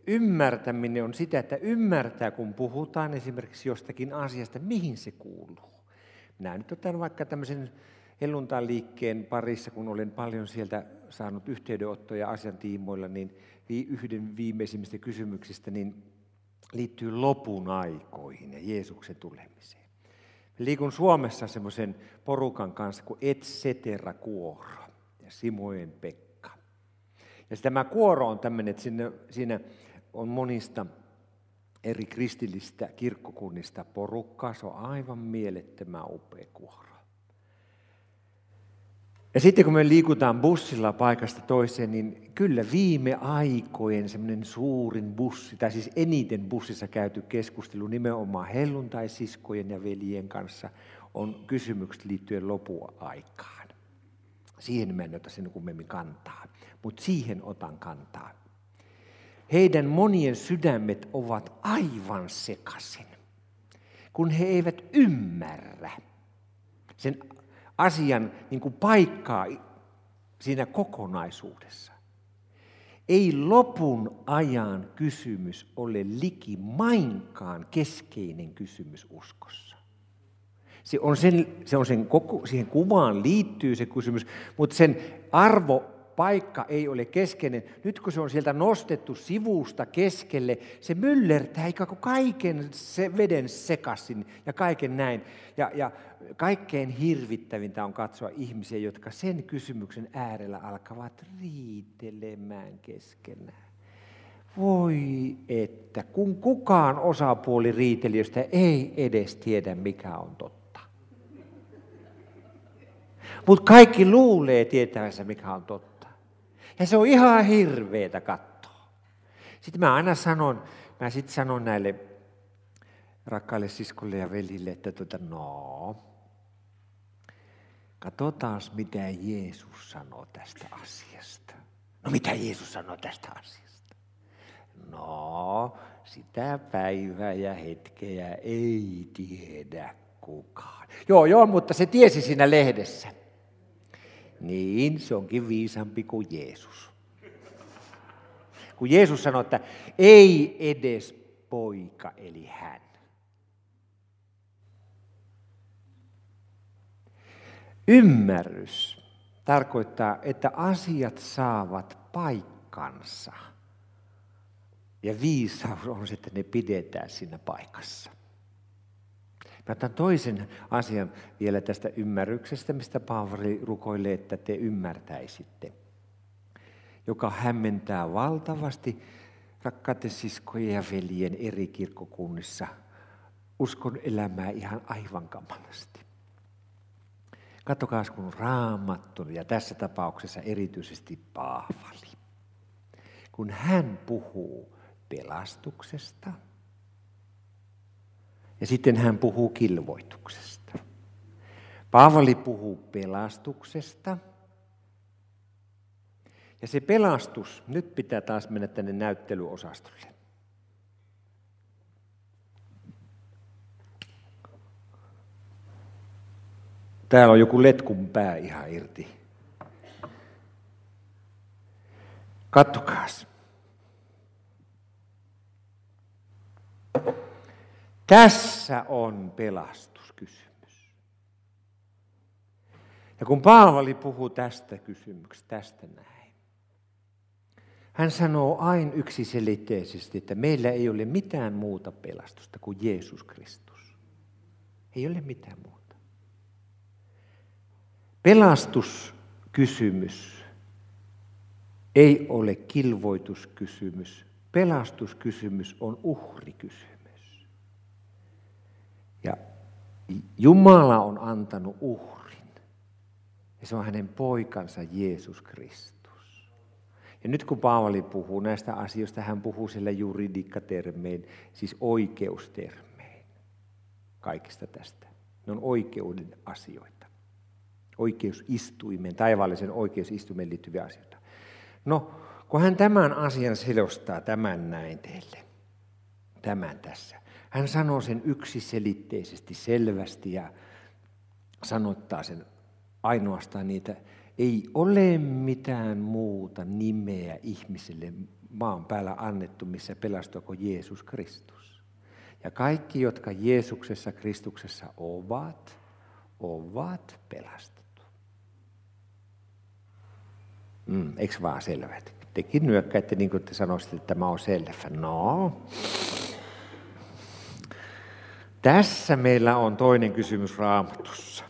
ymmärtäminen on sitä, että ymmärtää, kun puhutaan esimerkiksi jostakin asiasta, mihin se kuuluu. Minä nyt otan vaikka tämmöisen helluntailiikkeen parissa, kun olen paljon sieltä saanut yhteydenottoja asian tiimoilla, niin yhden viimeisimmistä kysymyksistä niin liittyy lopun aikoihin ja Jeesuksen tulemiseen. Liikun Suomessa semmoisen porukan kanssa kuin Et cetera kuoro ja Simoen Pekka. Ja tämä kuoro on tämmöinen, että siinä on monista eri kristillistä kirkkokunnista porukkaa. Se on aivan mielettömän upea kuoro. Ja sitten kun me liikutaan bussilla paikasta toiseen, niin kyllä viime aikojen semmoinen suurin bussi, tai siis eniten bussissa käyty keskustelu nimenomaan helluntaisiskojen ja veljien kanssa on kysymykset liittyen lopuaikaan. Siihen mä en ota sen kummemmin kantaa, mutta siihen otan kantaa. Heidän monien sydämet ovat aivan sekaisin, kun he eivät ymmärrä sen asian niin kuin paikkaa siinä kokonaisuudessa. Ei lopun ajan kysymys ole likimainkaan keskeinen kysymys uskossa. Siihen kuvaan liittyy se kysymys, mutta sen arvopaikka ei ole keskeinen. Nyt kun se on sieltä nostettu sivusta keskelle, se myllertää ikään kuin kaiken se veden sekaisin ja kaiken näin. Ja kaikkein hirvittävintä on katsoa ihmisiä, jotka sen kysymyksen äärellä alkavat riitelemään keskenään. Voi että, kun kukaan osapuoli riitelijöistä ei edes tiedä, mikä on totta. Mutta kaikki luulee tietävänsä, mikä on totta. Ja se on ihan hirveetä katsoa. Sitten mä aina sanon näille rakkaille siskolle ja velille, että katsotaan mitä Jeesus sanoo tästä asiasta. No mitä Jeesus sanoo tästä asiasta? No, sitä päivää ja hetkeä ei tiedä kukaan. Joo, mutta se tiesi siinä lehdessä. Niin, se onkin viisampi kuin Jeesus. Kun Jeesus sanoi, että ei edes poika eli hän. Ymmärrys tarkoittaa, että asiat saavat paikkansa. Ja viisaus on se, että ne pidetään siinä paikassa. Mä otan toisen asian vielä tästä ymmärryksestä, mistä Paavali rukoilee, että te ymmärtäisitte. Joka hämmentää valtavasti rakkaiden siskojen ja veljen eri kirkkokunnissa uskon elämää ihan aivan kamalasti. Katsokaa, kun Raamattu ja tässä tapauksessa erityisesti Paavali, kun hän puhuu pelastuksesta ja sitten hän puhuu kilvoituksesta. Paavali puhuu pelastuksesta ja se pelastus, nyt pitää taas mennä tänne näyttelyosastolle. Täällä on joku letkun pää ihan irti. Katsokaas. Tässä on pelastuskysymys. Ja kun Paavali puhuu tästä kysymyksestä, tästä näin, hän sanoo aina yksiselitteisesti, että meillä ei ole mitään muuta pelastusta kuin Jeesus Kristus. Ei ole mitään muuta. Pelastuskysymys ei ole kilvoituskysymys. Pelastuskysymys on uhrikysymys. Ja Jumala on antanut uhrin. Ja se on hänen poikansa Jeesus Kristus. Ja nyt kun Paavali puhuu näistä asioista, hän puhuu sillä juridikkatermein, siis oikeustermein. Kaikista tästä. Ne on oikeuden asioita. Oikeusistuimeen, taivaallisen oikeusistuimeen liittyviä asioita. No, kun hän tämän asian selostaa, tämän näin teille, tämän tässä. Hän sanoo sen yksiselitteisesti, selvästi ja sanottaa sen ainoastaan niitä. Ei ole mitään muuta nimeä ihmiselle maan päällä annettu, missä pelastuako Jeesus Kristus. Ja kaikki, jotka Jeesuksessa Kristuksessa ovat pelastettu. Eikö vaan selvä? Tekin nyökkäitte niin kuin te sanoisitte, että tämä on selvä. No. Tässä meillä on toinen kysymys Raamatussa.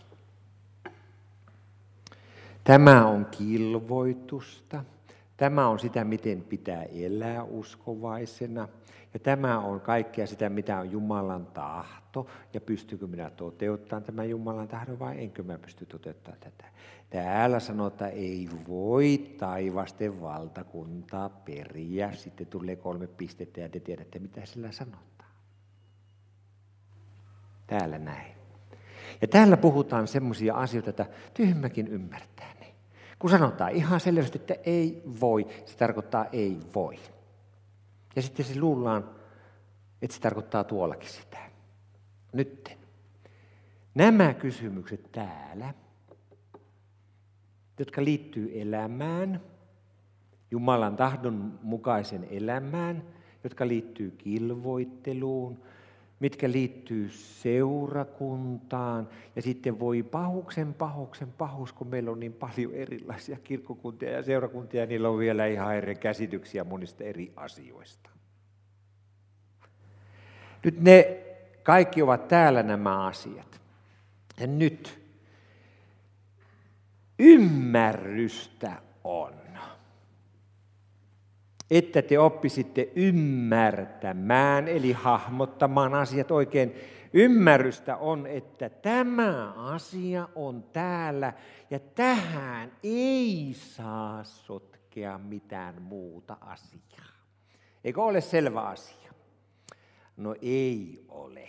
Tämä on kilvoitusta. Tämä on sitä, miten pitää elää uskovaisena. Ja tämä on kaikkea sitä, mitä on Jumalan tahto. Ja pystyykö minä toteuttamaan tämän Jumalan tahdon vai enkö mä pysty toteuttamaan tätä. Täällä sanotaan, että ei voi taivasten valtakuntaa periä. Sitten tulee 3 pistettä ja te tiedätte, mitä sillä sanotaan. Täällä näin. Ja täällä puhutaan semmoisia asioita, että tyhmäkin ymmärtää ne. Kun sanotaan ihan selvästi, että ei voi, se tarkoittaa ei voi. Ja sitten se luullaan, että se tarkoittaa tuollakin sitä. Nyt nämä kysymykset täällä, jotka liittyy elämään, Jumalan tahdon mukaisen elämään, jotka liittyy kilvoitteluun, mitkä liittyy seurakuntaan, ja sitten voi pahus, kun meillä on niin paljon erilaisia kirkkokuntia ja seurakuntia, ja niillä on vielä ihan eri käsityksiä monista eri asioista. Nyt ne kaikki ovat täällä nämä asiat. Ja nyt ymmärrystä on. Että te oppisitte ymmärtämään, eli hahmottamaan asiat oikein. Ymmärrystä on, että tämä asia on täällä ja tähän ei saa sotkea mitään muuta asiaa. Eikö ole selvä asia? No ei ole.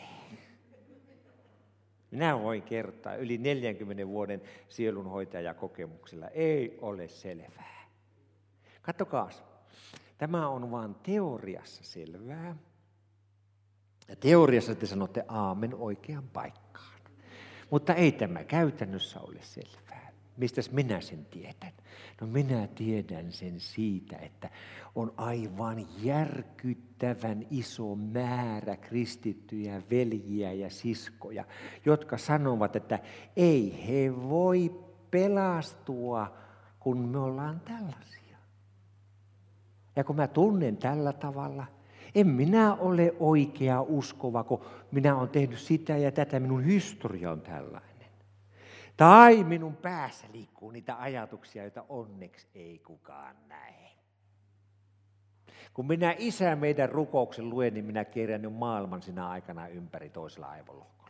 Minä voin kertoa yli 40 vuoden sielunhoitajakokemuksilla. Ei ole selvää. Katsokaas. Tämä on vain teoriassa selvää. Ja teoriassa te sanotte aamen oikeaan paikkaan. Mutta ei tämä käytännössä ole selvää. Mistäs minä sen tiedän? No minä tiedän sen siitä, että on aivan järkyttävän iso määrä kristittyjä veljiä ja siskoja, jotka sanovat, että ei he voi pelastua, kun me ollaan tällaisia. Ja kun mä tunnen tällä tavalla, en minä ole oikea uskova, kun minä olen tehnyt sitä ja tätä, minun historia on tällainen. Tai minun päässä liikkuu niitä ajatuksia, joita onneksi ei kukaan näe. Kun minä Isä meidän rukouksen luen, niin minä kierrän jo maailman sinä aikana ympäri toisella aivolohkolla.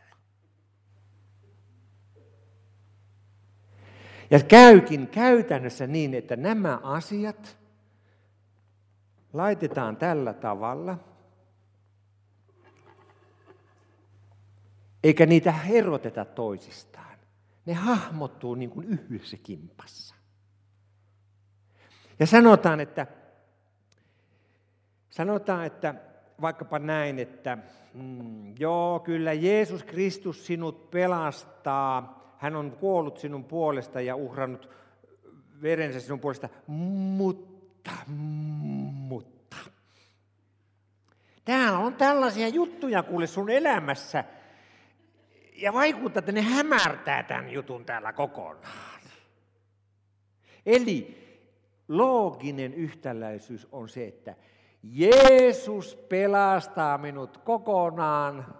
Ja käykin käytännössä niin, että nämä asiat laitetaan tällä tavalla, eikä niitä eroteta toisistaan. Ne hahmottuu niin kuin yhdessä kimpassa. Ja sanotaan, että vaikkapa näin, että joo, kyllä Jeesus Kristus sinut pelastaa. Hän on kuollut sinun puolesta ja uhrannut verensä sinun puolesta, mutta. Täällä on tällaisia juttuja kuule sun elämässä. Ja vaikuttaa, että ne hämärtää tämän jutun täällä kokonaan. Eli looginen yhtäläisyys on se, että Jeesus pelastaa minut kokonaan,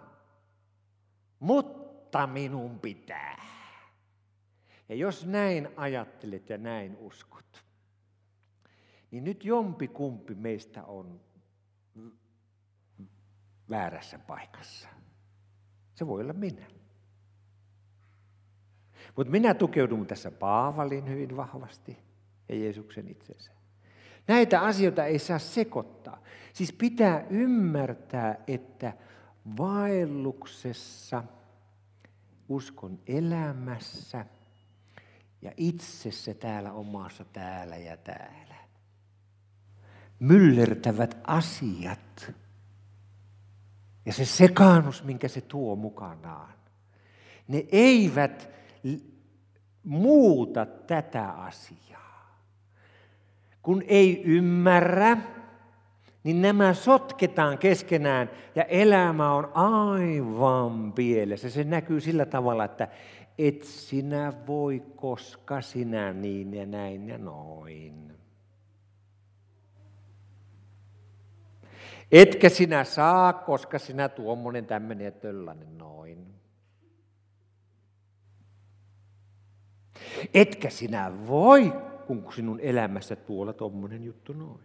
mutta minun pitää. Ja jos näin ajattelet ja näin uskot, niin nyt jompikumpi meistä on väärässä paikassa. Se voi olla minä. Mutta minä tukeudun tässä Paavalin hyvin vahvasti ja Jeesuksen itsensä. Näitä asioita ei saa sekoittaa. Siis pitää ymmärtää, että vaelluksessa, uskon elämässä ja itsessä täällä omassa täällä ja täällä myllertävät asiat ja se sekaannus, minkä se tuo mukanaan, ne eivät muuta tätä asiaa. Kun ei ymmärrä, niin nämä sotketaan keskenään ja elämä on aivan pielessä. Se näkyy sillä tavalla, että et sinä voi, koska sinä niin ja näin ja noin. Etkä sinä saa, koska sinä tuommoinen tämmöinen ja töllainen noin. Etkä sinä voi, kun sinun elämässä tuolla tuommoinen juttu noin.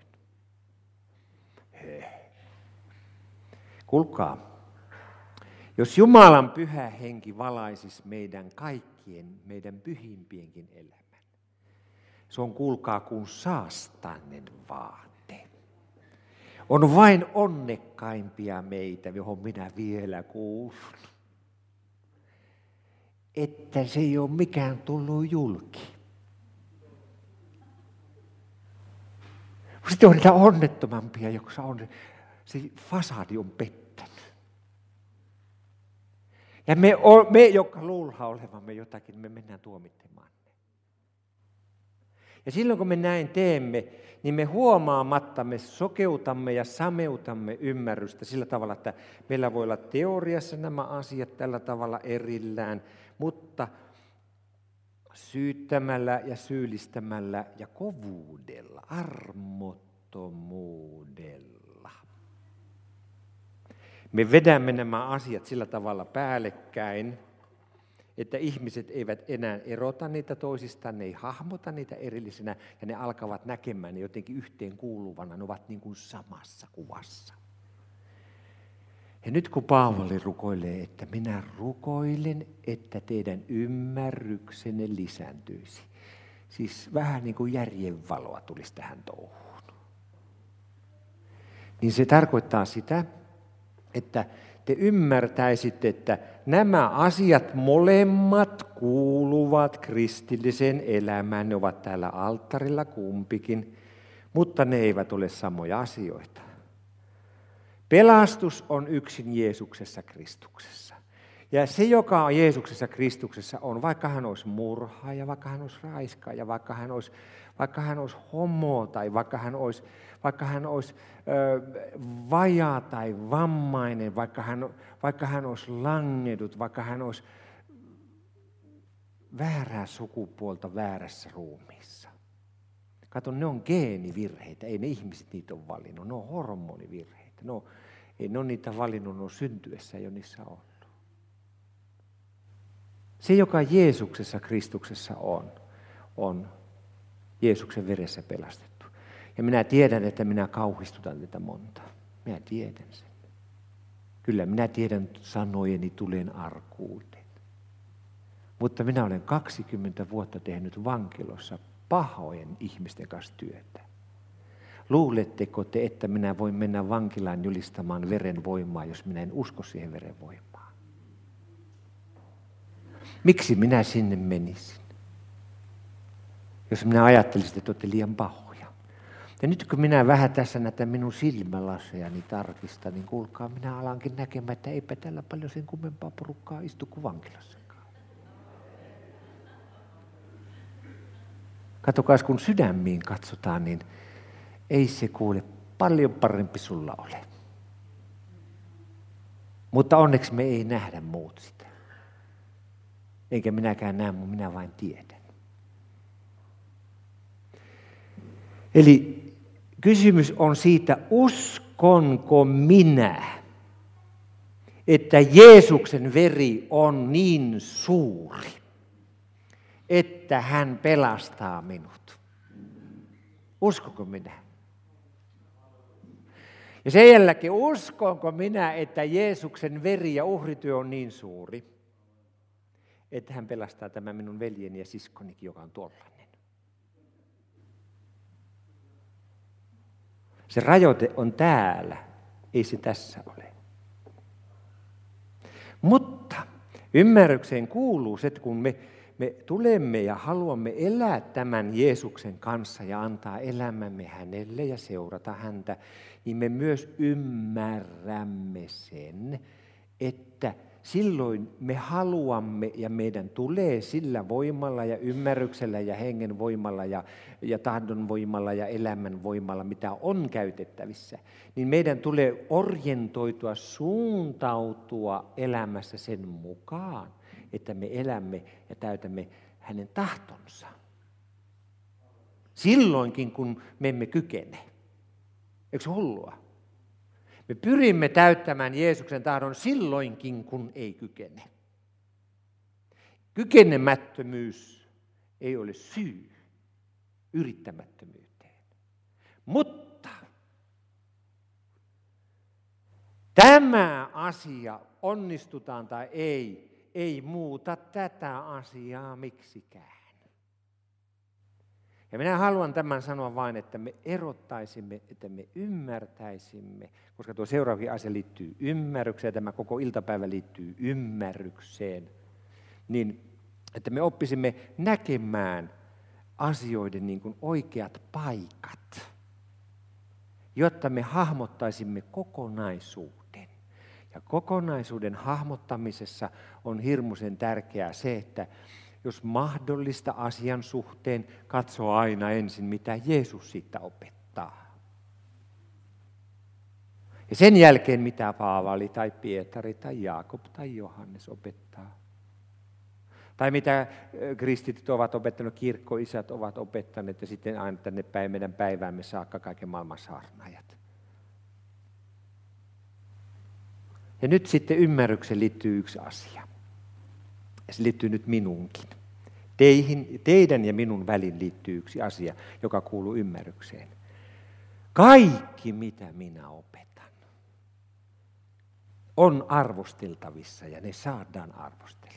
Kuulkaa, jos Jumalan pyhä henki valaisisi meidän kaikkien, meidän pyhimpienkin elämän, se on kuulkaa kuin saastainen vaate. On vain onnekkaimpia meitä, johon minä vielä kuulun. Että se ei ole mikään tullut julki. Sitten on niitä onnettomampia, jossa on se fasadi on pettänyt. Ja me jotka luullaan olevamme jotakin, me mennään tuomitsemaan. Ja silloin kun me näin teemme, niin me huomaamatta me sokeutamme ja sameutamme ymmärrystä sillä tavalla, että meillä voi olla teoriassa nämä asiat tällä tavalla erillään, mutta syyttämällä ja syyllistämällä ja kovuudella, armottomuudella. Me vedämme nämä asiat sillä tavalla päällekkäin, että ihmiset eivät enää erota niitä toisistaan, ne ei hahmota niitä erillisenä ja ne alkavat näkemään ne jotenkin yhteen kuuluvana, ne ovat niin kuin samassa kuvassa. Ja nyt kun Paavali rukoilee, että minä rukoilen, että teidän ymmärryksenne lisääntyisi. Siis vähän niin kuin järjenvaloa tulisi tähän touhuun. Niin se tarkoittaa sitä, että te ymmärtäisitte, että nämä asiat molemmat kuuluvat kristilliseen elämään. Ne ovat täällä alttarilla kumpikin, mutta ne eivät ole samoja asioita. Pelastus on yksin Jeesuksessa Kristuksessa. Ja se, joka on Jeesuksessa Kristuksessa, on, vaikka hän olisi murhaaja, vaikka hän olisi raiskaaja, vaikka hän olisi homo tai vaikka hän olisi vajaa tai vammainen, vaikka hän olisi langedut, vaikka hän olisi väärää sukupuolta väärässä ruumiissa. Kato, ne on geenivirheitä, ei ne ihmiset niitä ole valinnut, ne on hormonivirheitä. Ei ne ole niitä valinnut, ne on syntyessä jo niissä ollut. Se, joka Jeesuksessa Kristuksessa on Jeesuksen veressä pelastettu. Ja minä tiedän, että minä kauhistutan tätä monta. Minä tiedän sen. Kyllä minä tiedän sanojeni tulen arkuuteen. Mutta minä olen 20 vuotta tehnyt vankilossa pahojen ihmisten kanssa työtä. Luuletteko te, että minä voin mennä vankilaan julistamaan veren voimaa, jos minä en usko siihen veren voimaan? Miksi minä sinne menisin? Jos minä ajattelisin, että olette liian pahoja. Ja nyt kun minä vähän tässä näitä minun silmälasejani tarkistan, niin kuulkaa, minä alankin näkemään, että eipä tällä paljon sen kummempaa porukkaa istu kuin vankilassakaan. Katsokaa, kun sydämiin katsotaan, niin ei se kuule paljon parempi sulla ole. Mutta onneksi me ei nähdä muut sitä. Eikä minäkään näe, mutta minä vain tiedän. Eli kysymys on siitä, uskonko minä, että Jeesuksen veri on niin suuri, että hän pelastaa minut. Uskoko minä? Ja sen jälkeen uskonko minä, että Jeesuksen veri ja uhrityö on niin suuri, että hän pelastaa tämän minun veljeni ja siskonikin, joka on tuollainen. Se rajoite on täällä, ei se tässä ole. Mutta ymmärrykseen kuuluu se, että kun me tulemme ja haluamme elää tämän Jeesuksen kanssa ja antaa elämämme hänelle ja seurata häntä, niin me myös ymmärrämme sen, että silloin me haluamme ja meidän tulee sillä voimalla ja ymmärryksellä ja hengen voimalla ja tahdon voimalla ja elämän voimalla, mitä on käytettävissä, niin meidän tulee orientoitua, suuntautua elämässä sen mukaan, että me elämme ja täytämme hänen tahtonsa. Silloinkin, kun me emme kykene. Eikö se hullua? Me pyrimme täyttämään Jeesuksen tahdon silloinkin, kun ei kykene. Kykenemättömyys ei ole syy yrittämättömyyteen. Mutta tämä asia, onnistutaan tai ei muuta tätä asiaa miksikään. Ja minä haluan tämän sanoa vain, että me erottaisimme, että me ymmärtäisimme, koska tuo seuraavakin asia liittyy ymmärrykseen, tämä koko iltapäivä liittyy ymmärrykseen, niin että me oppisimme näkemään asioiden niin kuin oikeat paikat, jotta me hahmottaisimme kokonaisuuden. Ja kokonaisuuden hahmottamisessa on hirmuisen tärkeää se, että jos mahdollista asian suhteen, katsoo aina ensin, mitä Jeesus siitä opettaa. Ja sen jälkeen, mitä Paavali tai Pietari tai Jaakob tai Johannes opettaa. Tai mitä kristityt ovat opettaneet, kirkkoisät ovat opettaneet ja sitten aina tänne meidän päiväämme saakka kaiken maailman saarnaajat. Ja nyt sitten ymmärrykseen liittyy yksi asia. Ja se liittyy nyt minunkin. Teidän ja minun välin liittyy yksi asia, joka kuuluu ymmärrykseen. Kaikki, mitä minä opetan, on arvosteltavissa ja ne saadaan arvostella.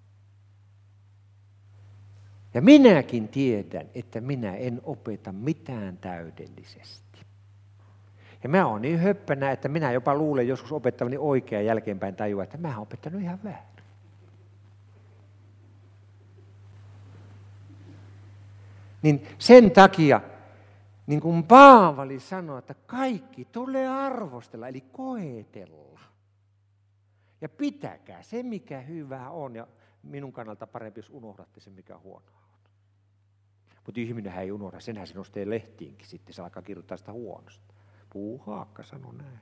Ja minäkin tiedän, että minä en opeta mitään täydellisesti. Ja mä oon niin höppänä, että minä jopa luulen joskus opettavani oikein jälkeenpäin tajua, että mä oon opettanut ihan väärin. Niin sen takia, niin kuin Paavali sanoi, että kaikki tulee arvostella, eli koetella. Ja pitäkää se, mikä hyvää on, ja minun kannalta parempi, jos unohdatte sen, mikä huonoa on. Mutta ihminenhän ei unohda, senhän se nostaa lehtiinkin sitten, se alkaa kirjoittaa sitä huonosta. Puuhaakka sanoi näin.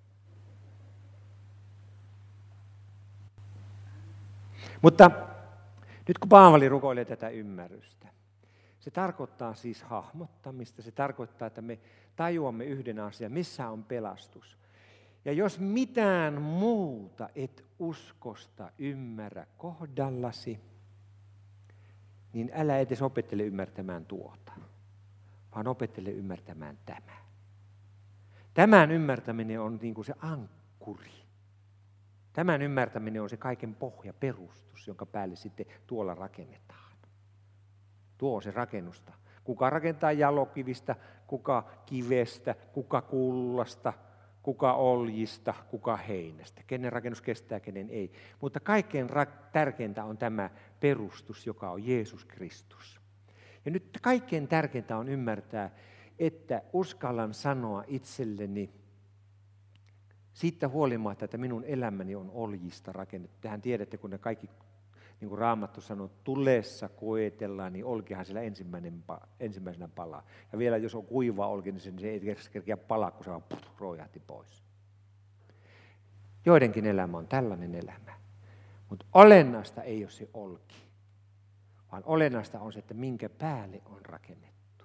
Mutta nyt kun Paavali rukoilee tätä ymmärrystä, se tarkoittaa siis hahmottamista, se tarkoittaa, että me tajuamme yhden asian, missä on pelastus. Ja jos mitään muuta et uskosta ymmärrä kohdallasi, niin älä edes opettele ymmärtämään tuota, vaan opettele ymmärtämään tämä. Tämän ymmärtäminen on niin kuin se ankkuri. Tämän ymmärtäminen on se kaiken pohja, perustus, jonka päälle sitten tuolla rakennetaan. Tuo on se rakennusta. Kuka rakentaa jalokivistä, kuka kivestä, kuka kullasta, kuka oljista, kuka heinästä. Kenen rakennus kestää, kenen ei. Mutta kaikkein tärkeintä on tämä perustus, joka on Jeesus Kristus. Ja nyt kaikkein tärkeintä on ymmärtää, että uskallan sanoa itselleni, siitä huolimatta, että minun elämäni on oljista rakennettu. Tehän tiedätte, kun ne kaikki, niin kuin Raamattu sanoo, tulessa koetellaan, niin olkihan siellä ensimmäisenä palaa. Ja vielä jos on kuiva olki, niin se ei kerkeä palaa, kun se vaan roihahti pois. Joidenkin elämä on tällainen elämä. Mutta olennaista ei ole se olki, vaan olennaista on se, että minkä päälle on rakennettu.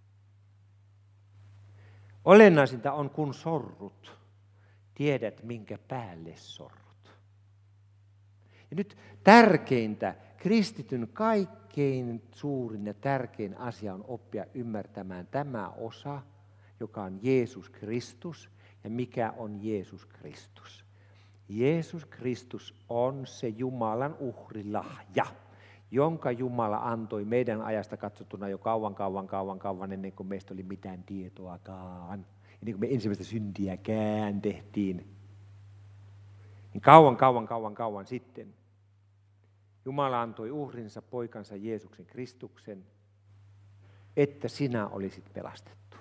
Olennaisinta on, kun sorrut, tiedät minkä päälle sorrut. Ja nyt tärkeintä, kristityn kaikkein suurin ja tärkein asia on oppia ymmärtämään tämä osa, joka on Jeesus Kristus ja mikä on Jeesus Kristus. Jeesus Kristus on se Jumalan uhrilahja, jonka Jumala antoi meidän ajasta katsottuna jo kauan ennen kuin meistä oli mitään tietoakaan. Ennen kuin me ensimmäistä syntiäkään tehtiin. Niin kauan sitten Jumala antoi uhrinsa poikansa Jeesuksen Kristuksen, että sinä olisit pelastettu.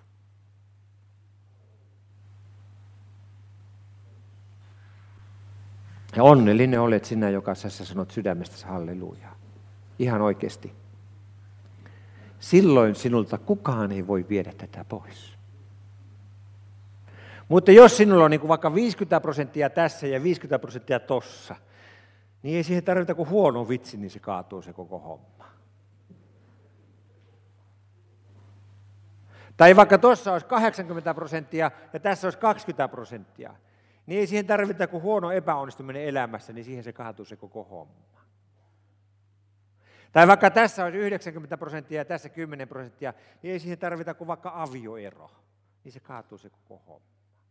Ja onnellinen olet sinä, joka sä sanot sydämestäsi hallelujaa. Ihan oikeasti. Silloin sinulta kukaan ei voi viedä tätä pois. Mutta jos sinulla on niin kuin vaikka 50% tässä ja 50% tossa, niin ei siihen tarvita kuin huono vitsi, niin se kaatuu se koko homma. Tai vaikka tuossa olisi 80% ja tässä olisi 20%, niin ei siihen tarvita kuin huono epäonnistuminen elämässä, niin siihen se kaatuu se koko homma. Tai vaikka tässä olisi 90% ja tässä 10%, niin ei siihen tarvita kuin vaikka avioero, niin se kaatuu se koko homma.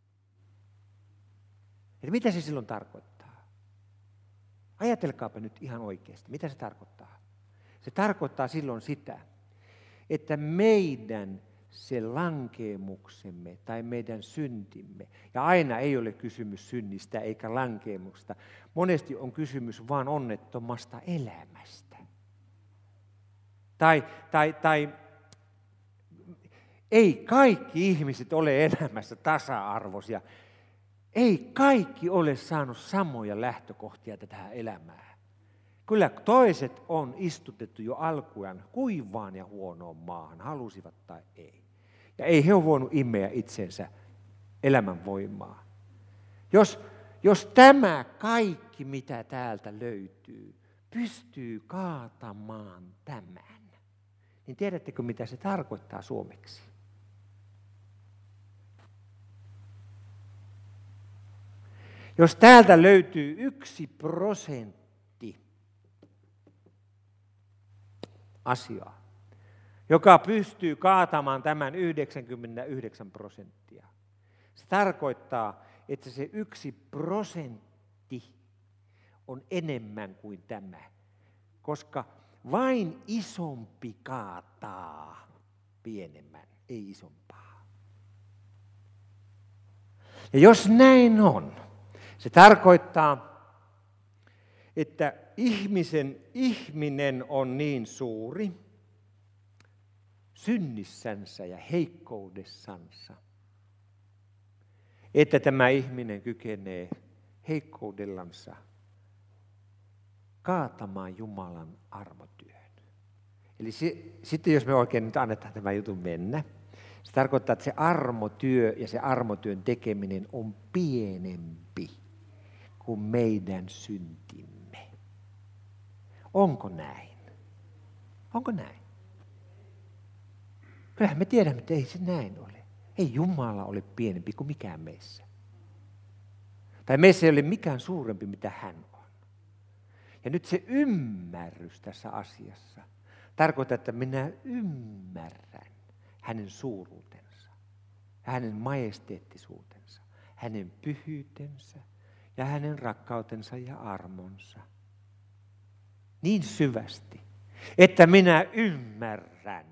Eli mitä se silloin tarkoittaa? Ajatelkaapa nyt ihan oikeasti, mitä se tarkoittaa? Se tarkoittaa silloin sitä, että meidän se lankeemuksemme tai meidän syntimme, ja aina ei ole kysymys synnistä eikä lankeemuksesta, monesti on kysymys vaan onnettomasta elämästä. Tai ei kaikki ihmiset ole elämässä tasa-arvoisia. Ei kaikki ole saanut samoja lähtökohtia tähän elämään. Kyllä toiset on istutettu jo alkujaan kuivaan ja huonoon maahan, halusivat tai ei. Ja ei he ole voinut imeä itsensä elämän voimaa. Jos tämä kaikki, mitä täältä löytyy, pystyy kaatamaan tämän, niin tiedättekö, mitä se tarkoittaa suomeksi? Jos täältä löytyy 1% asiaa, joka pystyy kaatamaan tämän 99%, se tarkoittaa, että se 1% on enemmän kuin tämä, koska vain isompi kaataa pienemmän, ei isompaa. Ja jos näin on, se tarkoittaa, että ihminen on niin suuri synnissänsä ja heikkoudessansa, että tämä ihminen kykenee heikkoudellansa kaatamaan Jumalan armotyön. Eli sitten jos me oikein nyt annetaan tämän jutun mennä, se tarkoittaa, että se armotyö ja se armotyön tekeminen on pienempi kuin meidän syntimme. Onko näin? Onko näin? Kyllähän me tiedämme, että ei se näin ole. Ei Jumala ole pienempi kuin mikään meissä. Tai meissä ei ole mikään suurempi, mitä hän on. Ja nyt se ymmärrys tässä asiassa tarkoittaa, että minä ymmärrän hänen suuruutensa, hänen majesteettisuutensa, hänen pyhyytensä ja hänen rakkautensa ja armonsa. Niin syvästi, että minä ymmärrän.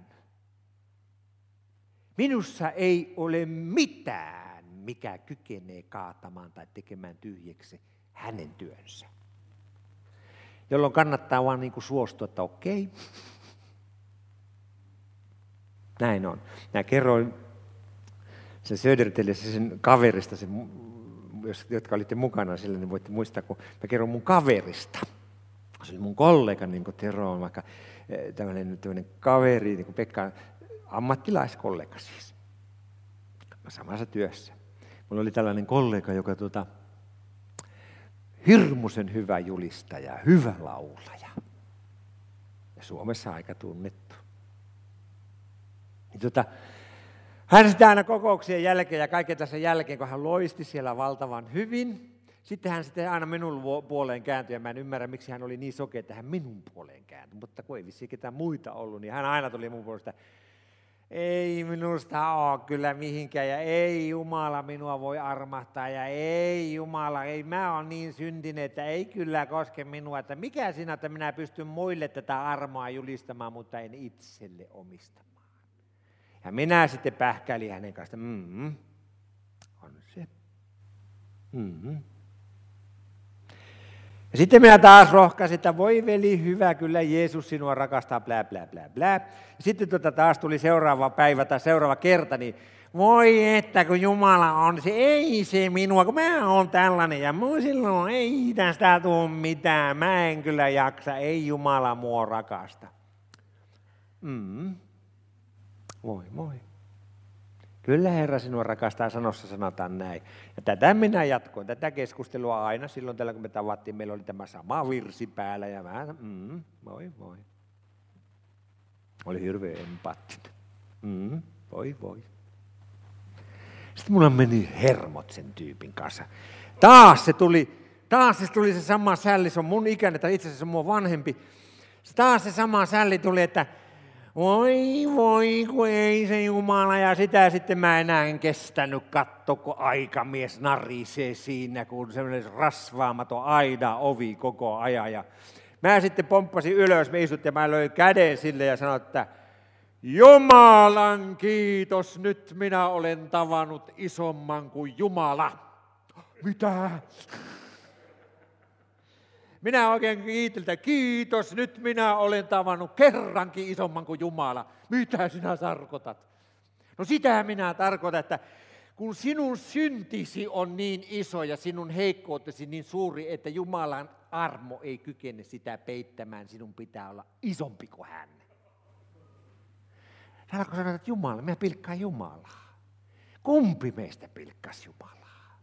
Minussa ei ole mitään, mikä kykenee kaatamaan tai tekemään tyhjäksi hänen työnsä. Jolloin kannattaa vaan niin kuin suostua, että okei. Näin on. Mä kerroin sen Södertelle sen kaverista, jotka olitte mukana sillä, niin voitte muistaa, kun mä kerron mun kaverista. Se oli mun kollega, niin kuin Tero on vaikka tämmöinen kaveri, niin kuin Pekka, ammattilaiskollega siis. Samassa työssä. Mulla oli tällainen kollega, joka hirmuisen hyvä julistaja, hyvä laulaja. Ja Suomessa aika tunnettu. Niin hän sitten aina kokouksien jälkeen ja kaiken tässä jälkeen, kun hän loisti siellä valtavan hyvin, sitten hän aina minun puoleen kääntyi, ja mä en ymmärrä, miksi hän oli niin sokea, että hän minun puoleen kääntyi, mutta kun ei vissiin ketään muita ollut, niin hän aina tuli mun puolesta, ei minusta ole kyllä mihinkään, ja ei Jumala minua voi armahtaa, ja ei Jumala, ei mä oon niin syntinen, että ei kyllä koske minua, että mikä siinä, että minä pystyn muille tätä armoa julistamaan, mutta en itselle omistamaan. Ja minä sitten pähkäilin hänen kanssaan, on se. Ja sitten minä taas rohkaisin, että voi veli, hyvä, kyllä Jeesus sinua rakastaa, blää, blää, blää, blää. Ja sitten taas tuli seuraava päivä tai seuraava kerta, niin voi että kun Jumala on se, ei se minua, kun mä oon tällainen ja minua silloin ei tästä tule mitään, mä en kyllä jaksa, ei Jumala mua rakasta. Voi. Kyllä Herra sinua rakastaa, sanossa sanotaan näin. Ja tätä minä jatkoin, tätä keskustelua aina silloin tällä kun me tavattiin, meillä oli tämä sama virsi päällä ja mä, voi. Oli hirveän empaattinen. Voi. Sitten mulla meni hermot sen tyypin kanssa. Taas se tuli se sama sälli, se on mun ikäinen, tai itse asiassa mua vanhempi. Taas se sama sälli tuli, että voi, kun ei se Jumala, ja sitä sitten mä enää en kestänyt katsoa, kun aikamies narisee siinä, kun semmoinen rasvaamaton aida ovi koko ajan. Ja mä sitten pomppasin ylös, me istut, ja mä löin käden sille ja sanoin, että Jumalan kiitos, nyt minä olen tavannut isomman kuin Jumala. Mitä? Minä oikein kiiteltä, kiitos, nyt minä olen tavannut kerrankin isomman kuin Jumala. Mitä sinä tarkoitat? No sitä minä tarkoitan, että kun sinun syntisi on niin iso ja sinun heikkoutesi niin suuri, että Jumalan armo ei kykene sitä peittämään, sinun pitää olla isompi kuin hän. Hän alkoi sanoa, että Jumala, minä pilkkaan Jumalaa. Kumpi meistä pilkkasi Jumalaa?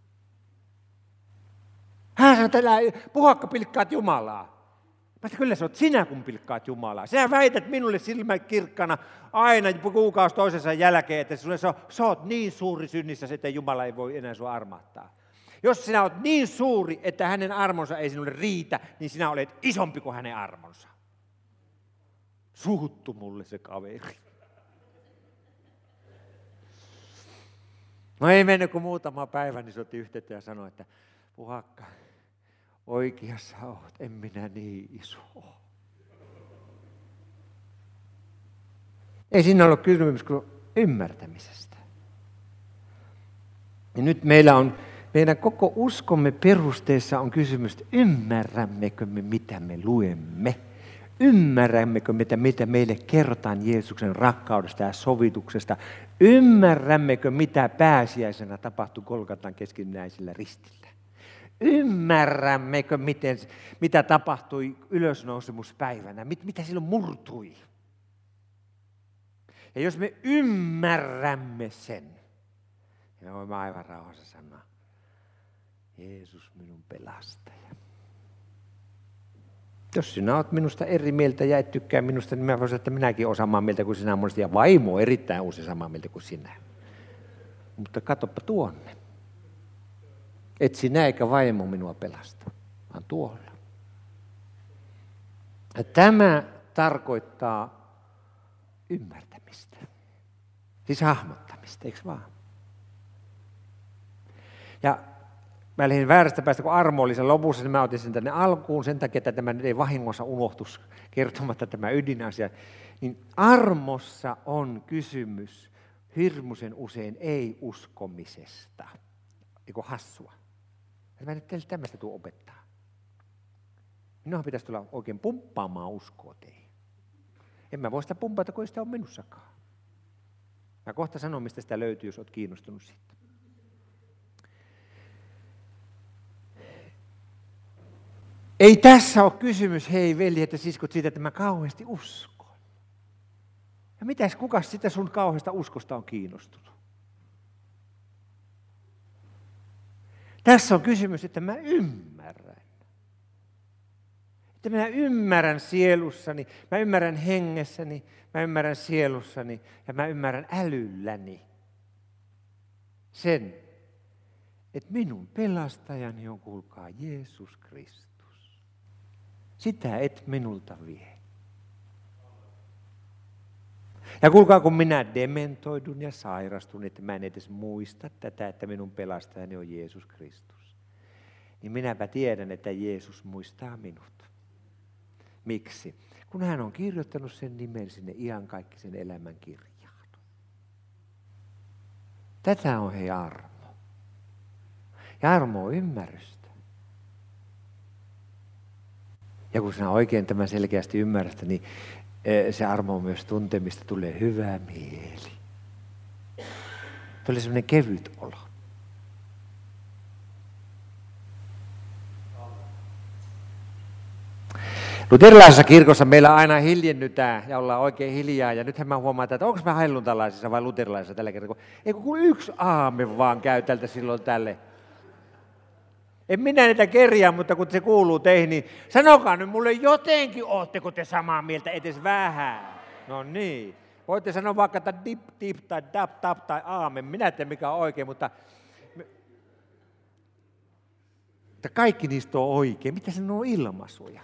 Hän sanoi, että puhakka pilkkaat Jumalaa. Mä sanoin, kyllä se olet sinä, kun pilkkaat Jumalaa. Sinä väität minulle silmät kirkkana aina kuukausi toisensa jälkeen, että sä oot niin suuri synnissä, että Jumala ei voi enää sinua armahtaa. Jos sinä olet niin suuri, että hänen armonsa ei sinulle riitä, niin sinä olet isompi kuin hänen armonsa. Suuttu mulle se kaveri. No ei mennyt kuin muutama päivä, niin se otti yhteyttä ja sanoi, että puhakka, oikeassa olet, en minä niin iso ole. Ei siinä ollut kysymys kuin ymmärtämisestä. Ja nyt meidän koko uskomme perusteessa on kysymys, että ymmärrämmekö me, mitä me luemme? Ymmärrämmekö mitä meille kerrotaan Jeesuksen rakkaudesta ja sovituksesta? Ymmärrämmekö, mitä pääsiäisenä tapahtui Golgatan keskinäisellä ristillä? Ymmärrämmekö, mitä tapahtui ylösnousemuspäivänä? Mitä silloin murtui? Ja jos me ymmärrämme sen, niin me voimme aivan rauhassa sanoa, Jeesus minun pelastaja. Jos sinä olet minusta eri mieltä ja et tykkää minusta, niin mä voisin, että minäkin olen samaa mieltä kuin sinä monesti. Ja vaimo on erittäin usein samaa mieltä kuin sinä. Mutta katsoppa tuonne. Et sinä eikä vaimo minua pelasta, vaan tuolla. Ja tämä tarkoittaa ymmärtämistä. Siis hahmottamista, eikö vaan? Ja mä lähdin väärästä päästä, kun armo oli sen lopussa, niin mä otin sen tänne alkuun sen takia, että tämä ei vahingossa unohtus kertomatta tämä ydinasia. Niin armossa on kysymys hirmuisen usein ei-uskomisesta. Eikö hassua? Mä en nyt teille tämmöistä tule opettaa. Minunhan pitäisi tulla oikein pumppaamaan uskoa teihin. En mä voi sitä pumpata, kun ei sitä ole minussakaan. Mä kohta sanon, mistä sitä löytyy, jos olet kiinnostunut siitä. Ei tässä ole kysymys, hei veljet ja siskot, siitä, että mä kauheasti uskon. Ja mitäs kukas sitä sun kauheasta uskosta on kiinnostunut? Tässä on kysymys, että mä ymmärrän. Että mä ymmärrän sielussani, mä ymmärrän hengessäni, mä ymmärrän sielussani ja mä ymmärrän älylläni sen, että minun pelastajani on, kuulkaa, Jeesus Kristus. Sitä et minulta vie. Ja kuulkaa, kun minä dementoidun ja sairastun, että mä en edes muista tätä, että minun pelastajani on Jeesus Kristus, niin minäpä tiedän, että Jeesus muistaa minut. Miksi? Kun hän on kirjoittanut sen nimen sinne iankaikkisen elämän kirjaan. Tätä on hei armo. Ja armo on ymmärrystä. Ja kun sinä oikein tämän selkeästi ymmärrät, niin se armo on myös tuntemista, tulee hyvä mieli. Tuli semmoinen kevyt olo. Luterilaisessa kirkossa meillä aina hiljennytään ja ollaan oikein hiljaa. Ja nythän mä huomaan, että onko mä helluntalaisissa vai luterilaisissa tällä kertaa. Ei kun yksi aamen vaan käy tältä silloin tälle. En minä niitä kerjaa, mutta kun se kuuluu teihin, niin sanokaa nyt mulle jotenkin, ootteko te samaa mieltä edes vähän. No niin. Voitte sanoa vaikka, että dip, dip tai dap, tap tai aamen. Minä en tiedä mikä on oikein, mutta kaikki niistä on oikein. Mitä se on ilmaisuja?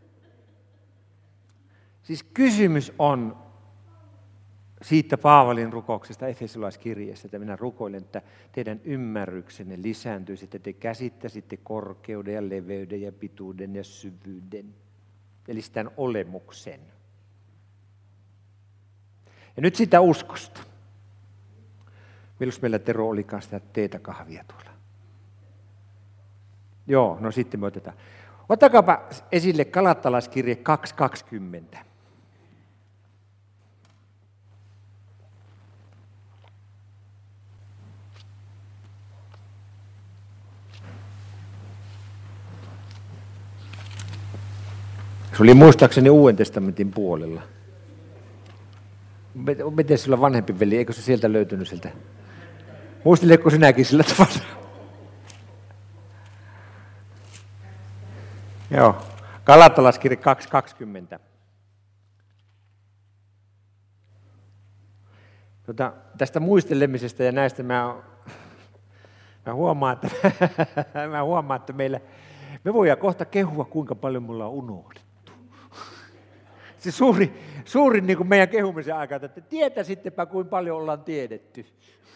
Siis kysymys on siitä Paavalin rukouksesta Efesolaiskirjeessä, että minä rukoilen, että teidän ymmärryksenne lisääntyisi, että te käsittäisitte korkeuden ja leveyden ja pituuden ja syvyyden, eli sitä olemuksen. Ja nyt sitä uskosta. Milloin meillä Tero olikaan sitä teetä kahvia tuolla? Joo, no sitten me otetaan. Otakaapa esille Galattalaiskirje 2.20. Se oli muistaakseni Uuden testamentin puolella. Miten sulla vanhempi veli, eikö se sieltä löytynyt sieltä? Muisteletko sinäkin sillä tavalla? Joo, Galattalaiskirje 2.20. Tästä muistelemisesta ja näistä mä huomaan, että me voidaan kohta kehua, kuinka paljon me ollaan unohdettu. Se suuri niin kuin meidän kehumisen aikaa, että tietäisittepä, kuinka paljon ollaan tiedetty.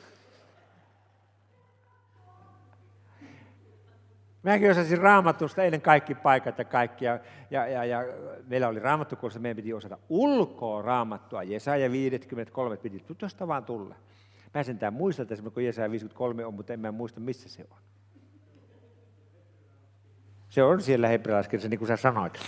Mäkin osasin Raamatusta eilen kaikki paikat ja kaikki. Ja meillä oli Raamattukoulussa, meidän piti osata ulkoa Raamattua. Jesaja 53 piti tuosta vaan tulla. Mä sentään muistan, että kun Jesaja 53 on, mutta en mä muista, missä se on. Se on siellä hebrealaiskirjassa, niin kuin sä sanoit.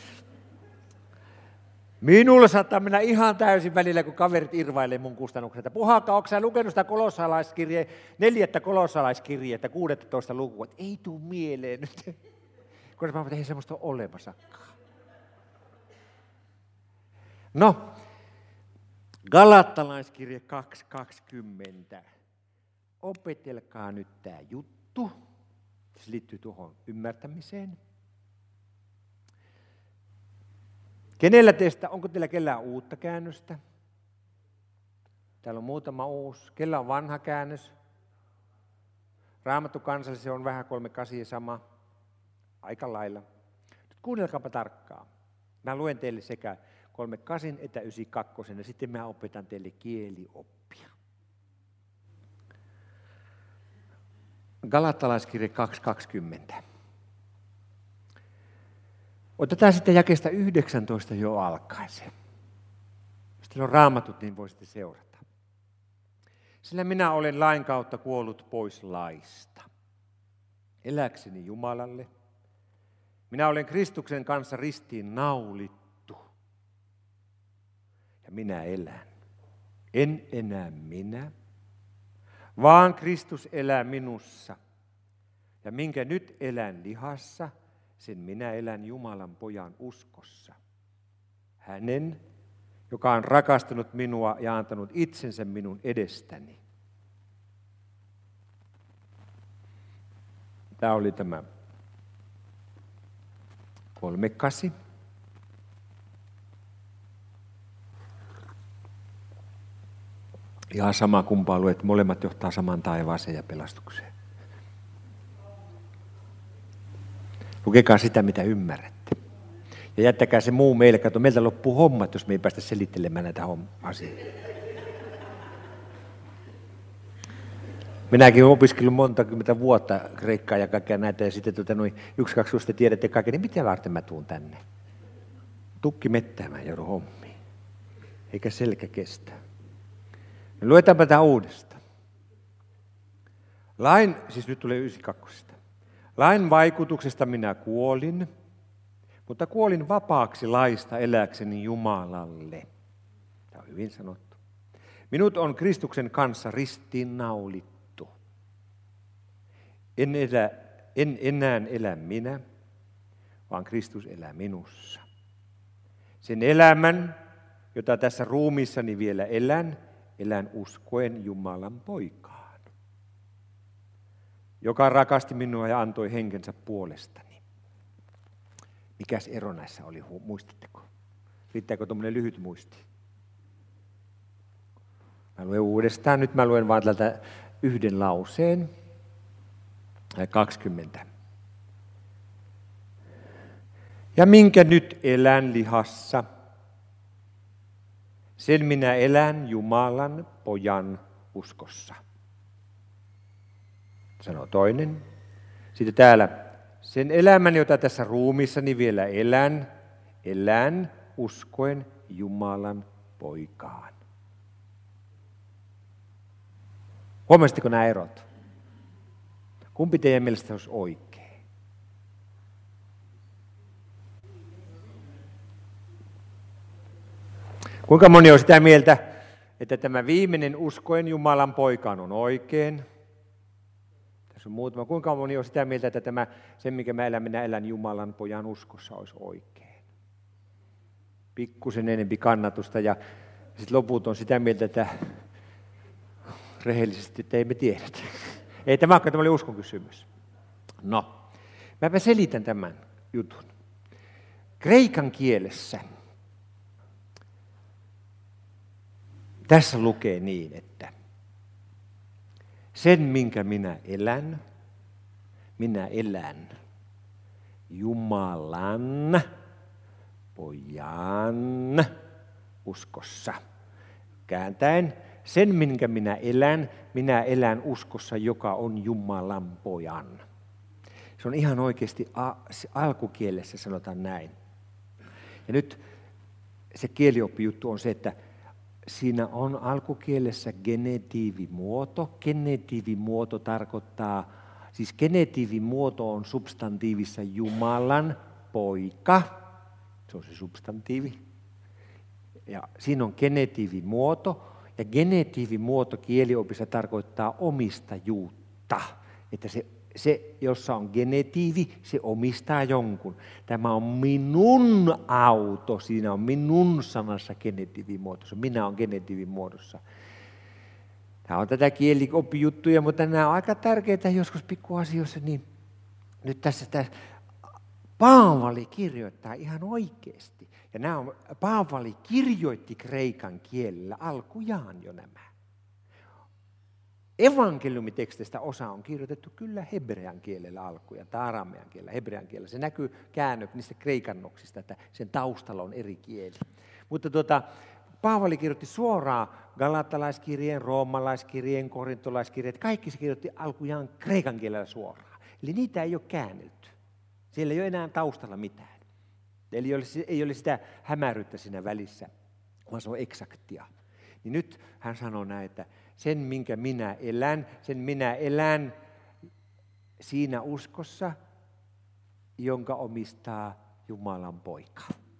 Minulle saattaa mennä ihan täysin välillä, kun kaverit irvailee mun kustannukselta. Puhakka, onko sä lukenut sitä 4. kolossalaiskirjettä, 16 lukua? Ei tuu mieleen nyt. Kun mä ei semmoista ole olemassakaan. No, Galattalaiskirje 2.20. Opetelkaa nyt tämä juttu. Se liittyy tuohon ymmärtämiseen. Kenellä teistä, onko teillä kellään uutta käännöstä? Täällä on muutama uusi. Kellä on vanha käännös? Raamattu kansallisen on vähän 3.8 sama. Aika lailla. Nyt kuunnelkaapa tarkkaan. Mä luen teille sekä 3.8 että 9.2 ja sitten mä opetan teille kielioppia. Galattalaiskirje 2.20. Otetaan sitten jakeesta 19 jo alkaisen. Jos teillä on raamatut, niin voisitte seurata. Sillä minä olen lain kautta kuollut pois laista. Eläkseni Jumalalle. Minä olen Kristuksen kanssa ristiin naulittu. Ja minä elän. En enää minä, vaan Kristus elää minussa. Ja minkä nyt elän lihassa, sen minä elän Jumalan pojan uskossa. Hänen, joka on rakastanut minua ja antanut itsensä minun edestäni. Tämä oli tämä 3.8. Ihan sama kumpaa luet, molemmat johtaa saman taivaaseen ja pelastukseen. Lukekaa sitä, mitä ymmärrätte. Ja jättäkää se muu meille. Kato, meiltä loppuu hommat, jos me ei päästä selittelemään näitä asioita. Minäkin olen opiskellut monta kymmentä vuotta kreikkaa ja kaikkea näitä. Ja sitten 1-2 susta tiedätte kaiken. Niin mitä varten mä tuun tänne? Tukki mettäämään joudun hommiin. Eikä selkä kestä. No, luetaanpa tämä uudestaan. Siis nyt tulee 9.2. Lain vaikutuksesta minä kuolin, mutta kuolin vapaaksi laista eläkseni Jumalalle. Tämä on hyvin sanottu. Minut on Kristuksen kanssa ristiinnaulittu. En enää elä minä, vaan Kristus elää minussa. Sen elämän, jota tässä ruumiissani vielä elän uskoen Jumalan poikaan, joka rakasti minua ja antoi henkensä puolestani. Mikäs ero näissä oli, muistatteko? Riittääkö tuommoinen lyhyt muisti? Mä luen uudestaan. Nyt mä luen vaan tältä yhden lauseen. 20. Ja minkä nyt elän lihassa, sen minä elän Jumalan pojan uskossa. Sanoo toinen. Sitten täällä, sen elämän, jota tässä ruumiissani vielä elän uskoen Jumalan poikaan. Huomasitteko nämä erot? Kumpi teidän mielestä olisi oikein? Kuinka moni on sitä mieltä, että tämä viimeinen uskoen Jumalan poikaan on oikein? Tässä on muutama. Kuinka moni on sitä mieltä, että sen mikä minä elän Jumalan pojan uskossa olisi oikein? Pikkusen enempi kannatusta ja sitten loput on sitä mieltä, että rehellisesti, että ei me tiedetä. Ei tämä oli uskon kysymys. No, mäpä selitän tämän jutun. Kreikan kielessä tässä lukee niin, että sen minkä minä elän Jumalan pojan uskossa. Kääntäen, sen minkä minä elän uskossa, joka on Jumalan pojan. Se on ihan oikeasti alkukielessä sanotaan näin. Ja nyt se kielioppijuttu on se, että siinä on alkukielessä genetiivimuoto. Genetiivimuoto tarkoittaa, siis genetiivimuoto on substantiivissa Jumalan poika. Se on se substantiivi. Ja siinä on genetiivimuoto. Ja genetiivimuoto kieliopissa tarkoittaa omistajuutta. Että se, jossa on genetiivi, se omistaa jonkun. Tämä on minun auto, siinä on minun sanassa genetiivimuodossa. Minä olen genetiivimuodossa. Tämä on tätä kielioppijuttuja, mutta nämä on aika tärkeitä joskus pikkuasioissa. Niin nyt tässä Paavali kirjoittaa ihan oikeasti. Ja Paavali kirjoitti kreikan kielellä alkujaan jo nämä. Evankeliumiteksteistä osa on kirjoitettu kyllä hebrean kielellä alkujaan, tai aramean kielellä, hebrean kielellä. Se näkyy käännöt niistä kreikannoksista, että sen taustalla on eri kieli. Mutta Paavali kirjoitti suoraan galatalaiskirjeen, roomalaiskirjeen, korintolaiskirjeen. Kaikki se kirjoitti alkujaan kreikan kielellä suoraan. Eli niitä ei ole käännelty. Siellä ei ole enää taustalla mitään. Eli ei ole sitä hämäryyttä siinä välissä, vaan se on eksaktia. Niin nyt hän sanoo näin, että sen minkä minä elän siinä uskossa, jonka omistaa Jumalan poika.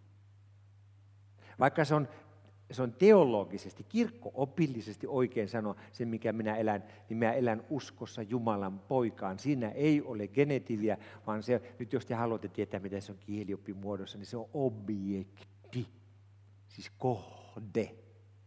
Vaikka se on teologisesti, kirkko-opillisesti oikein sanoa sen, mikä minä elän, niin minä elän uskossa Jumalan poikaan. Siinä ei ole genetiiviä, vaan se, nyt jos te haluatte tietää, mitä se on kielioppimuodossa, niin se on objekti, siis kohde,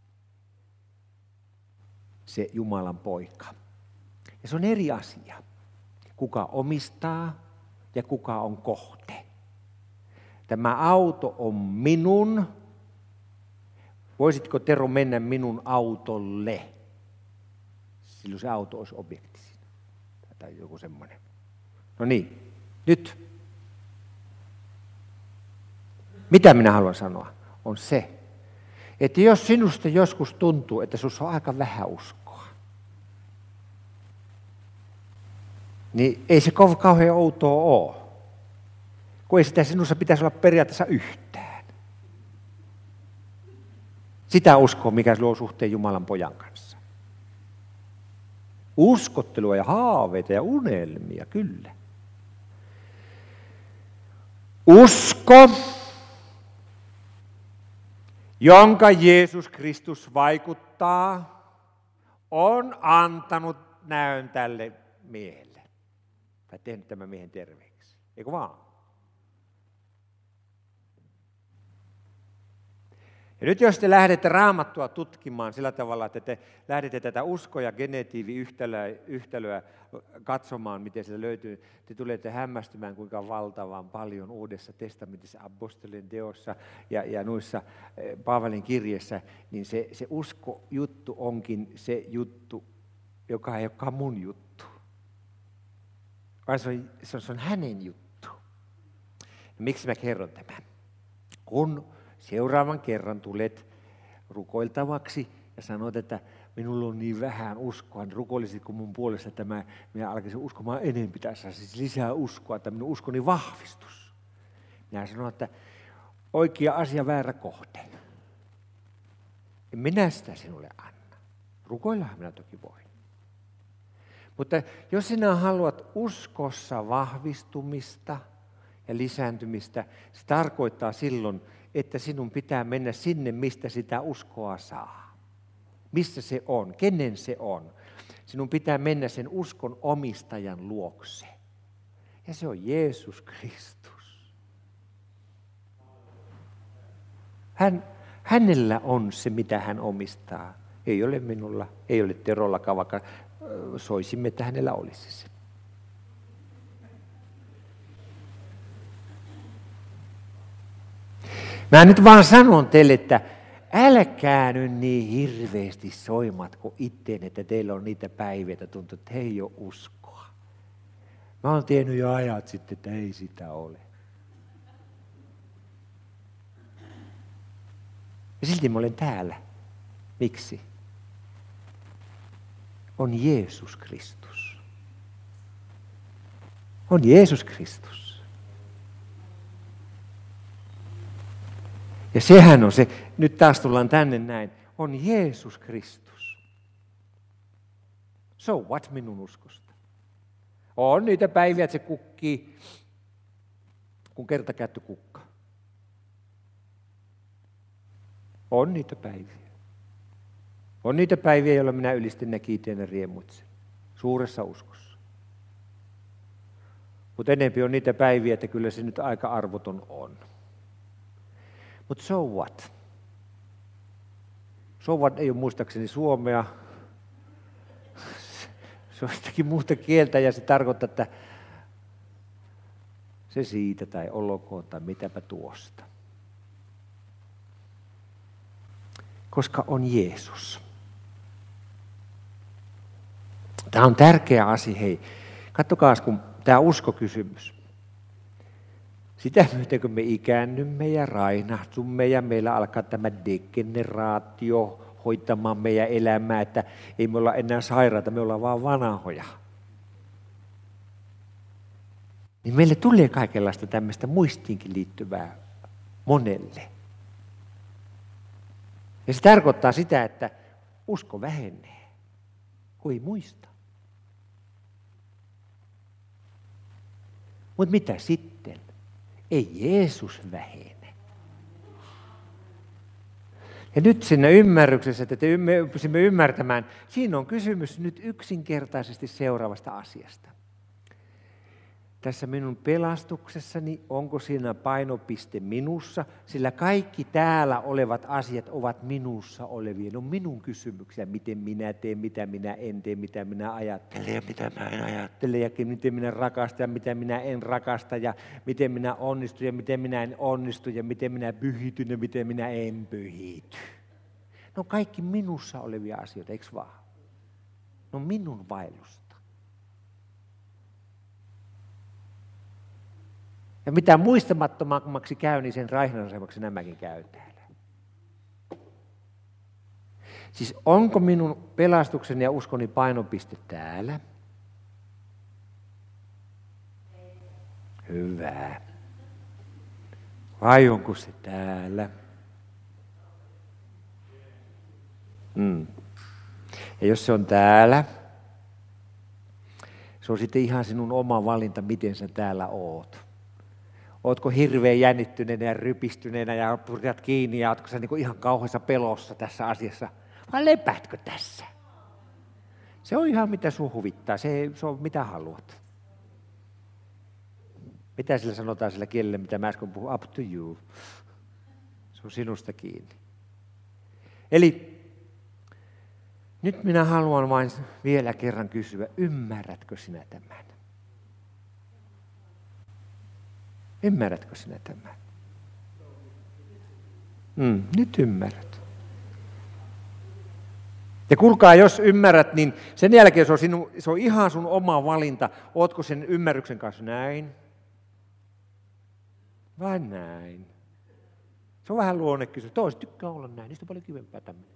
se Jumalan poika. Ja se on eri asia, kuka omistaa ja kuka on kohde. Tämä auto on minun. Voisitko, Tero, mennä minun autolle? Silloin se auto olisi objekti siinä. Tai joku semmoinen. No niin, nyt. Mitä minä haluan sanoa? On se, että jos sinusta joskus tuntuu, että sinussa on aika vähän uskoa, niin ei se kauhean outoa ole. Kun ei sitä sinussa pitäisi olla periaatteessa yhtään. Sitä uskoa, mikä luo suhteen Jumalan pojan kanssa. Uskottelua ja haaveita ja unelmia, kyllä. Usko, jonka Jeesus Kristus vaikuttaa on antanut näön tälle miehelle. Tai tehnyt tämän miehen terveeksi. Eikö vaan? Ja nyt jos te lähdette Raamattua tutkimaan sillä tavalla, että te lähdette tätä usko- ja genetiivi-yhtälöä katsomaan, miten se löytyy, te tulette hämmästymään, kuinka valtavan paljon Uudessa testamentissa, apostolien teossa ja noissa Paavalin kirjeissä, niin se uskojuttu onkin se juttu, joka ei olekaan mun juttu, vaan se on hänen juttu. Ja miksi mä kerron tämän? Kun seuraavan kerran tulet rukoiltavaksi ja sanot, että minulla on niin vähän uskoa, niin rukoilisitko mun puolesta, että minä alkaisin uskomaan enemmän tässä, siis lisää uskoa, että minun uskoni vahvistus. Minä sanon, että oikea asia, väärä kohde. En minä sitä sinulle anna. Rukoillahan minä toki voin. Mutta jos sinä haluat uskossa vahvistumista ja lisääntymistä, se tarkoittaa silloin, että sinun pitää mennä sinne, mistä sitä uskoa saa. Missä se on? Kenen se on? Sinun pitää mennä sen uskon omistajan luokse. Ja se on Jeesus Kristus. Hänellä on se, mitä hän omistaa. Ei ole minulla, ei ole Terollakaan, vaikka soisimme, että hänellä olisi se. Mä nyt vaan sanon teille, että älkää nyt niin hirveästi soimatko itteen, että teillä on niitä päiviä, että tuntuu, että ei ole uskoa. Mä oon tiennyt jo ajat sitten, että ei sitä ole. Ja silti mä olen täällä. Miksi? On Jeesus Kristus. On Jeesus Kristus. Ja sehän on se, nyt taas tullaan tänne näin, on Jeesus Kristus. So what minun uskosta? On niitä päiviä, että se kukkii, kun kertakäyttö kukka. On niitä päiviä. On niitä päiviä, joilla minä ylisten ja kiitän ja riemuitsen. Suuressa uskossa. Mutta enempi on niitä päiviä, että kyllä se nyt aika arvoton on. Mutta so what? So what ei ole muistaakseni suomea. Se on jotakin muuta kieltä ja se tarkoittaa, että se siitä tai olkoon tai mitäpä tuosta. Koska on Jeesus. Tämä on tärkeä asia. Hei, katsokaa, kun tämä uskokysymys. Sitä myöten, kun me ikäännymme ja rainahtumme ja meillä alkaa tämä degeneraatio hoitamaan meidän elämää, että ei me olla enää sairaita, me ollaan vaan vanhoja. Niin meille tulee kaikenlaista tämmöistä muistiinkin liittyvää monelle. Ja se tarkoittaa sitä, että usko vähenee, kun ei muista. Mutta mitä sitten? Ei Jeesus vähene. Ja nyt siinä ymmärryksessä, että pysymme ymmärtämään, siinä on kysymys nyt yksinkertaisesti seuraavasta asiasta. Tässä minun pelastuksessani, onko siinä painopiste minussa, sillä kaikki täällä olevat asiat ovat minussa olevia. Ne on minun kysymyksiä, miten minä teen, mitä minä en tee, mitä minä ajattelen ja mitä minä en ajattele, ja miten minä rakastan ja mitä minä en rakasta, ja miten minä onnistun ja miten minä en onnistu, ja miten minä pyhityn ja miten minä en pyhity. Ne on kaikki minussa olevia asioita, eikö vaan? Ne on minun vaellusta. Ja mitä muistamattomammaksi käy, niin sen raihnasemmaksi nämäkin käy täällä. Siis onko minun pelastukseni ja uskoni painopiste täällä? Hyvä. Vai onko se täällä? Ja jos se on täällä, se on sitten ihan sinun oma valinta, miten sä täällä oot. Ootko hirveän jännittyneenä ja rypistyneenä ja purjat kiinni ja ootko sä niin ihan kauheassa pelossa tässä asiassa? Vai lepätkö tässä? Se on ihan mitä sun huvittaa, se on mitä haluat. Mitä sillä sanotaan sillä kielellä, mitä mä äsken puhuin? Up to you. Se on sinusta kiinni. Eli nyt minä haluan vain vielä kerran kysyä, ymmärrätkö sinä tämän? Ymmärrätkö sinä tämän? Nyt ymmärrät. Ja kuulkaa, jos ymmärrät, niin sen jälkeen se on ihan sun oma valinta. Ootko sen ymmärryksen kanssa näin? Vai näin? Se on vähän luonnekysymys. Toiset tykkää olla näin, niistä on paljon kivempää tämmöinen.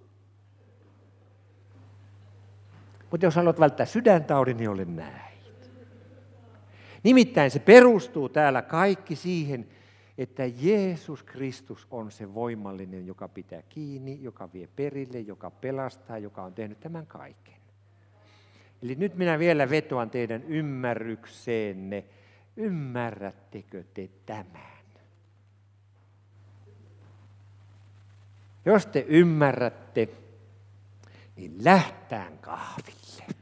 Mutta jos haluat välttää sydäntaudin, niin ole näin. Nimittäin se perustuu täällä kaikki siihen, että Jeesus Kristus on se voimallinen, joka pitää kiinni, joka vie perille, joka pelastaa, joka on tehnyt tämän kaiken. Eli nyt minä vielä vetoan teidän ymmärrykseenne. Ymmärrättekö te tämän? Jos te ymmärrätte, niin lähtään kahville.